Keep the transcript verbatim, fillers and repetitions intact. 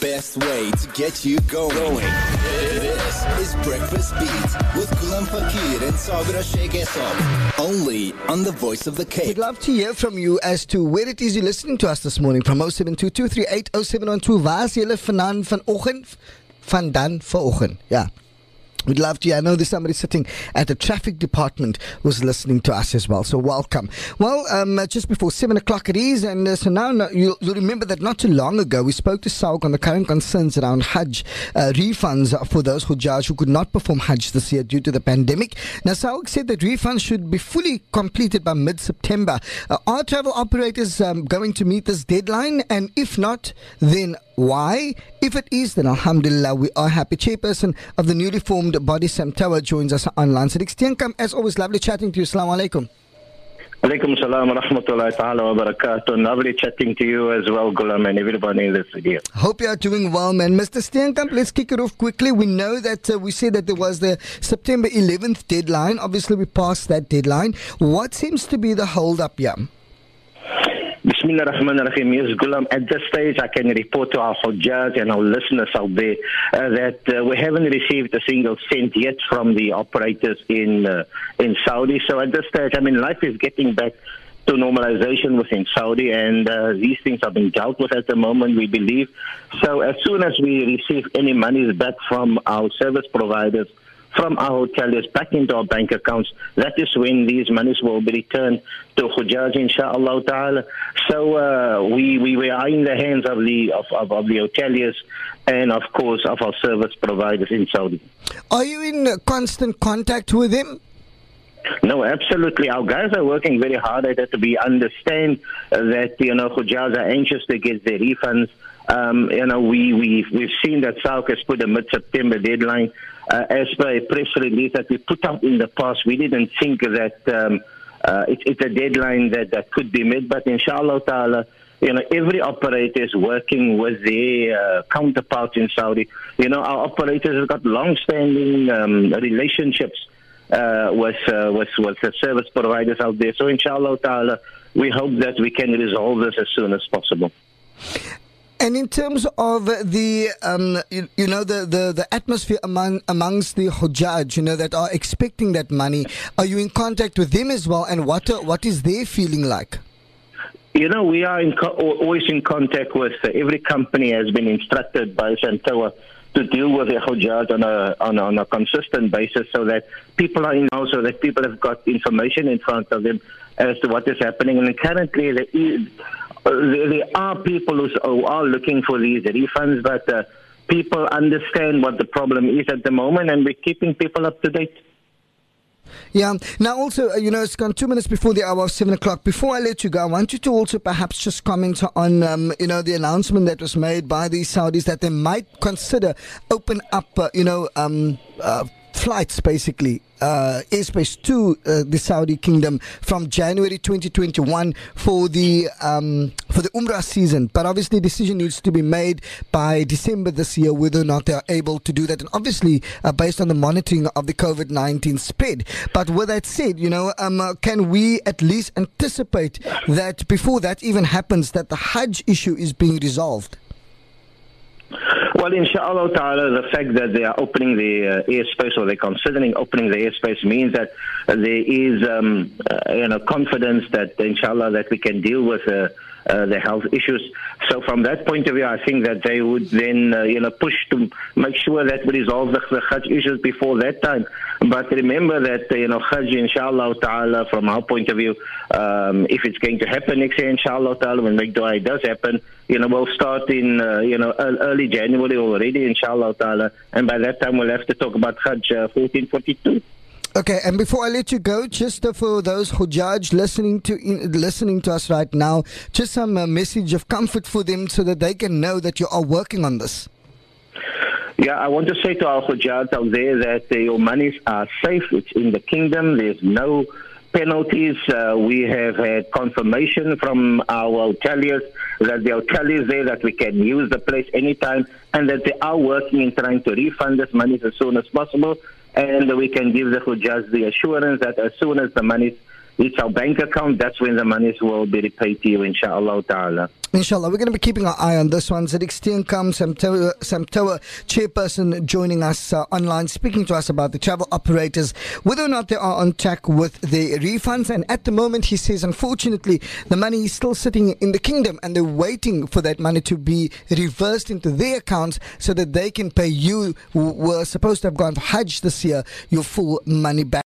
best way to get you going. This is Breakfast Beat with Gulam Fakir and Sabira Sheikh Esam. Only on the Voice of the Cape. We'd love to hear from you as to where it is you're listening to us this morning from oh seven two two three eight oh seven one two. Waar is julle vanaand vanoggend? Vandan vanoggend. Yeah. We'd love to. I know there's somebody sitting at the traffic department who's listening to us as well. So welcome. Well, um, just before seven o'clock it is, and uh, so now no, you'll, you'll remember that not too long ago we spoke to Sauk on the current concerns around Hajj uh, refunds for those Hujjaj who could not perform Hajj this year due to the pandemic. Now, Sauk said that refunds should be fully completed by mid-September. Uh, are travel operators um, going to meet this deadline? And if not, then why? If it is, then alhamdulillah, we are happy. Chairperson of the newly formed body, Sam Tower, joins us online. Sadiq Steenkamp, as always, lovely chatting to you. Assalamu alaikum. Alaikum salam wa rahmatullahi ta'ala wa barakatuh. Lovely chatting to you as well, Gulam, and everybody in this video. Hope you are doing well, man. Mister Steenkamp, let's kick it off quickly. We know that uh, we said that there was the September eleventh deadline. Obviously, we passed that deadline. What seems to be the hold-up here? Bismillah ar-Rahman ar-Rahim. Yes, Gulam, at this stage I can report to our Hujjaj and our listeners out there uh, that uh, we haven't received a single cent yet from the operators in uh, in Saudi. So at this stage, I mean, life is getting back to normalization within Saudi, and uh, these things are being dealt with at the moment, we believe. So as soon as we receive any monies back from our service providers, from our hoteliers back into our bank accounts, that is when these monies will be returned to Hujjaj, inshallah ta'ala. So uh, we, we we are in the hands of the of, of, of the hoteliers and, of course, of our service providers in Saudi. Are you in constant contact with them? No, absolutely. Our guys are working very hard at it. We understand uh, that, you know, Hujjaj are anxious to get their refunds. Um, you know, we, we, we've seen that Sauk has put a mid-September deadline. Uh, as per a press release that we put out in the past, we didn't think that um, uh, it, it's a deadline that, that could be met. But inshallah ta'ala, you know, every operator is working with their uh, counterparts in Saudi. You know, our operators have got long-standing um, relationships uh, with, uh, with, with the service providers out there. So inshallah ta'ala, we hope that we can resolve this as soon as possible. And in terms of the, um, you, you know, the, the, the atmosphere among amongst the Hujjaj, you know, that are expecting that money, are you in contact with them as well? And what are, what is their feeling like? You know, we are in co- always in contact with uh, every company has been instructed by Santoa to deal with the Hujjaj on a, on a on a consistent basis, so that people are in, so that people have got information in front of them as to what is happening. And currently, there is. Uh, there are people who, who are looking for these refunds, but uh, people understand what the problem is at the moment, and we're keeping people up to date. Yeah. Now, also, uh, you know, it's gone two minutes before the hour of seven o'clock. Before I let you go, I want you to also perhaps just comment on, um, you know, the announcement that was made by the Saudis that they might consider open up, uh, you know, um, uh, flights, basically, uh, airspace to uh, the Saudi Kingdom from January twenty twenty-one for the um, for the Umrah season. But obviously, a decision needs to be made by December this year whether or not they are able to do that, and obviously uh, based on the monitoring of the COVID nineteen spread. But with that said, you know, um, uh, can we at least anticipate that before that even happens, that the Hajj issue is being resolved? Well, inshallah ta'ala, the fact that they are opening the uh, airspace, or they're considering opening the airspace, means that uh, there is, um, uh, you know, confidence that, inshallah, that we can deal with uh, uh, the health issues. So from that point of view, I think that they would then, uh, you know, push to make sure that we resolve the, the Hajj issues before that time. But remember that, uh, you know, Hajj, inshallah ta'ala, from our point of view, um, if it's going to happen next year, inshallah ta'ala, when Make Dua does happen, you know, we'll start in, uh, you know, early January already, inshallah ta'ala. And by that time, we'll have to talk about Hajj uh, fourteen forty-two. Okay, and before I let you go, just uh, for those Hujjaj listening to in, listening to us right now, just some uh, message of comfort for them so that they can know that you are working on this. Yeah, I want to say to our Hujjaj out there that uh, your monies are safe. It's in the kingdom. There's no penalties. Uh, we have had confirmation from our hoteliers that the hoteliers there that we can use the place anytime, and that they are working in trying to refund this money as soon as possible. And we can give the Hujjaj the assurance that as soon as the money hits our bank account, that's when the monies will be repaid to you, inshallah ta'ala. Inshallah, we're going to be keeping our eye on this one. Sadiq Steenkamp, Samtoa, Samtoa chairperson, joining us uh, online, speaking to us about the travel operators, whether or not they are on track with their refunds. And at the moment, he says, unfortunately, the money is still sitting in the kingdom and they're waiting for that money to be reversed into their accounts so that they can pay you, who were supposed to have gone for Hajj this year, your full money back.